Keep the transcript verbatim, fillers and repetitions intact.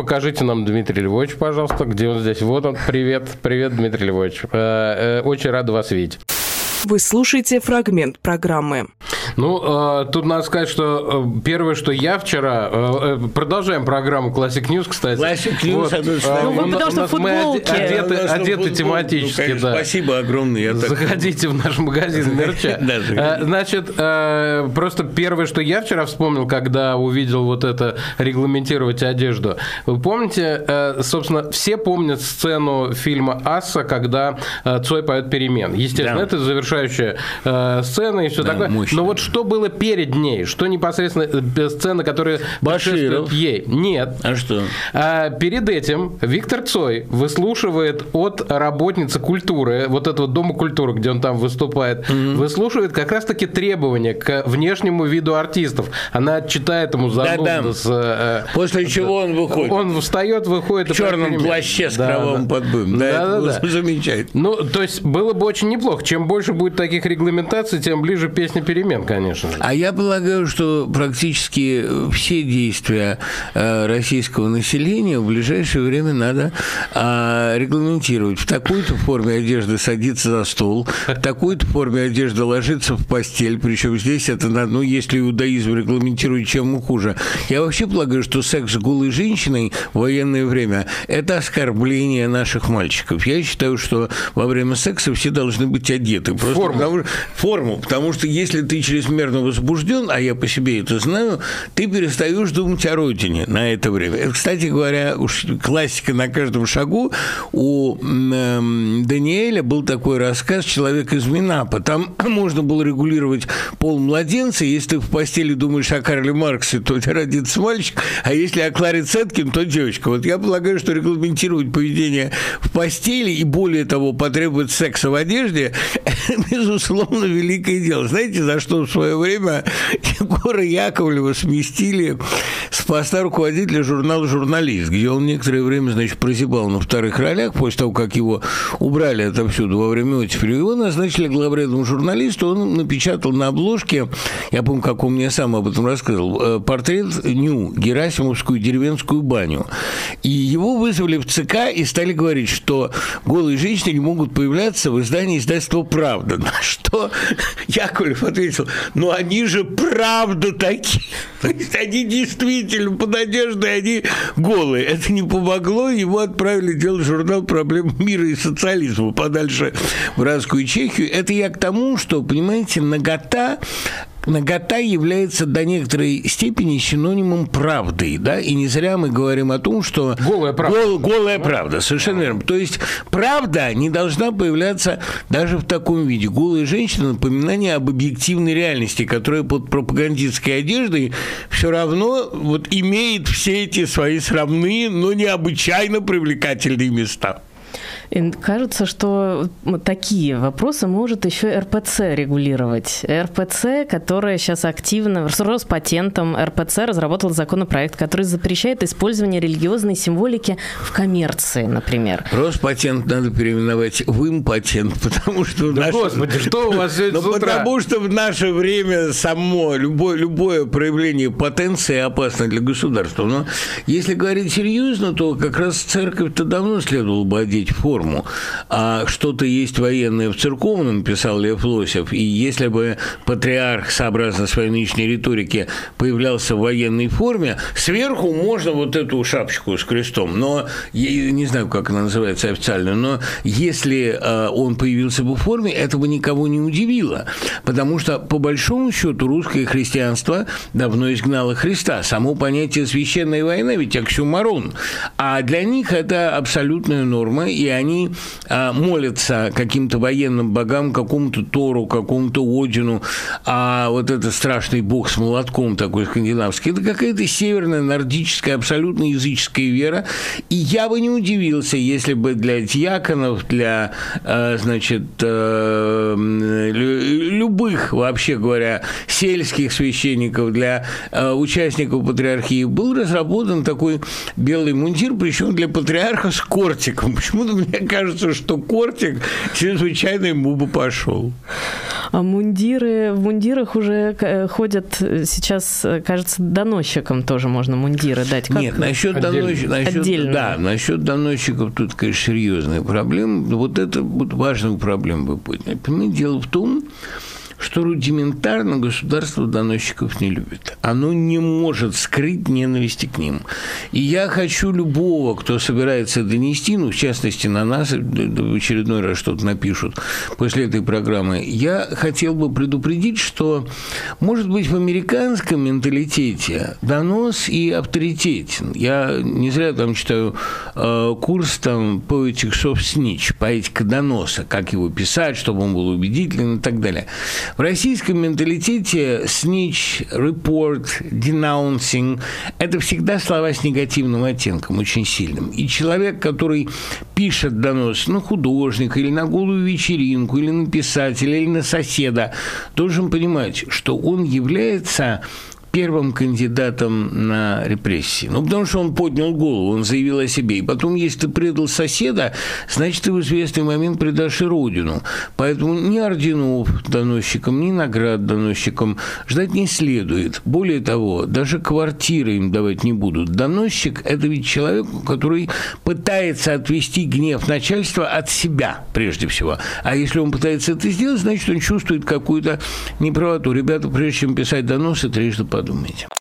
покажите нам Дмитрия Львовича, пожалуйста, где он здесь. Вот он. Привет, привет, Дмитрий Львович. Очень рад вас видеть. Вы слушаете фрагмент программы. Ну, э, тут надо сказать, что э, первое, что я вчера... Э, продолжаем программу Classic News, кстати. Classic News, вот, э, ну, вы потому что в футболке. Мы одеты, одеты тематически, ну, да. Спасибо огромное. Я Заходите так... в наш магазин мерча. Значит, э, просто первое, что я вчера вспомнил, когда увидел вот это регламентировать одежду. Вы помните, э, собственно, все помнят сцену фильма «Асса», когда э, Цой поет «Перемен». Естественно, да. Это завершающая э, сцена и все да, такое. Мощно. Но вот что было перед ней? Что непосредственно сцена, которая Баширов. Ей? Нет. А что? А, перед этим Виктор Цой выслушивает от работницы культуры, вот этого Дома культуры, где он там выступает, mm-hmm. выслушивает как раз-таки требования к внешнему виду артистов. Она читает ему занудно. Да, да. С, э, После чего он выходит. Он встает, выходит. В черном плаще с да, кровавым да. подбоем. Да, да, это да, да. Замечательно. Ну, то есть было бы очень неплохо. Чем больше будет таких регламентаций, тем ближе песня «Перемен», конечно. А я полагаю, что практически все действия российского населения в ближайшее время надо регламентировать. В такой-то форме одежды садиться за стол, в такой-то форме одежды ложиться в постель. Причем здесь это надо, ну, если иудаизм регламентирует, чем хуже. Я вообще полагаю, что секс с голой женщиной в военное время – это оскорбление наших мальчиков. Я считаю, что во время секса все должны быть одеты. Просто форму. Потому, форму. Потому что если ты чрезмерно возбужден, а я по себе это знаю, ты перестаешь думать о родине на это время. Это, кстати говоря, уж классика на каждом шагу. У э, Даниэля был такой рассказ «Человек из Минапа». Там можно было регулировать пол младенца. Если ты в постели думаешь о Карле Марксе, то у тебя родится мальчик, а если о Кларе Цеткин, то девочка. Вот я полагаю, что регламентировать поведение в постели и, более того, потребовать секса в одежде – безусловно, великое дело. Знаете, за что в свое время Егора Яковлева сместили с поста руководителя журнала «Журналист», где он некоторое время, значит, прозябал на вторых ролях, после того, как его убрали отовсюду во время оттепели. Его назначили главредом «Журналиста», он напечатал на обложке, я помню, как он мне сам об этом рассказывал, портрет Ню, Герасимовскую деревенскую баню. И его вызвали в ЦК и стали говорить, что голые женщины не могут появляться в издании издательства «Правда». На что Яковлев ответил: ну они же правда такие. То есть они действительно под одеждой, они голые. Это не помогло, его отправили делать журнал «Проблемы мира и социализма» подальше в Братскую Чехию. Это я к тому, что, понимаете, нагота Нагота является до некоторой степени синонимом правды, да, и не зря мы говорим о том, что голая правда, гол, голая правда, совершенно верно. То есть правда не должна появляться даже в таком виде. Голая женщина — напоминание об объективной реальности, которая под пропагандистской одеждой все равно вот имеет все эти свои срамные, но необычайно привлекательные места. И кажется, что такие вопросы может еще эр пэ цэ регулировать. эр пэ цэ, которая сейчас активно, с Роспатентом, эр пэ цэ разработал законопроект, который запрещает использование религиозной символики в коммерции, например. Роспатент надо переименовать в импатент, потому что... Да, наше... Господи, что у вас сегодня с утра? Потому что в наше время само, любое, любое проявление потенции опасно для государства. Но если говорить серьезно, то как раз церковь-то давно следовало бы одеть форму. А что-то есть военное в церковном, писал Лев Лосев, и если бы патриарх, сообразно своей нынешней риторике, появлялся в военной форме, сверху можно вот эту шапочку с крестом, но, я не знаю, как она называется официально, но если он появился бы в форме, это бы никого не удивило, потому что, по большому счету, русское христианство давно изгнало Христа. Само понятие «священная война» ведь оксюморон, а для них это абсолютная норма, и они Они а, молятся каким-то военным богам, какому-то Тору, какому-то Одину, а вот этот страшный бог с молотком такой скандинавский, это какая-то северная, нордическая, абсолютно языческая вера. И я бы не удивился, если бы для диаконов, для, а, значит, а, любых, вообще говоря, сельских священников, для а, участников патриархии был разработан такой белый мундир, причем для патриарха с кортиком. Почему-то мне кажется, что кортик чрезвычайно ему бы пошел. мундиры, в мундирах уже ходят сейчас, кажется, доносчикам тоже можно мундиры дать. Как Нет, насчет доносчиков, насчет, да, насчет доносчиков тут, конечно, серьезная проблема. Вот это вот важную проблему вы подняли. Понимаете, дело в том, что рудиментарно государство доносчиков не любит. Оно не может скрыть ненависти к ним. И я хочу любого, кто собирается донести, ну, в частности, на нас, в очередной раз что-то напишут после этой программы, я хотел бы предупредить, что, может быть, в американском менталитете донос и авторитетен. Я не зря там читаю э, курс там Poetics of Snitch, поэтика доноса, как его писать, чтобы он был убедительным и так далее. В российском менталитете snitch, report, denouncing – это всегда слова с негативным оттенком, очень сильным. И человек, который пишет донос на художника или на голую вечеринку, или на писателя, или на соседа, должен понимать, что он является первым кандидатом на репрессии. Ну, потому что он поднял голову, он заявил о себе. И потом, если ты предал соседа, значит, ты в известный момент предашь и родину. Поэтому ни орденов доносчикам, ни наград доносчикам ждать не следует. Более того, даже квартиры им давать не будут. Доносчик – это ведь человек, который пытается отвести гнев начальства от себя, прежде всего. А если он пытается это сделать, значит, он чувствует какую-то неправоту. Ребята, прежде чем писать доносы, трижды подумайте.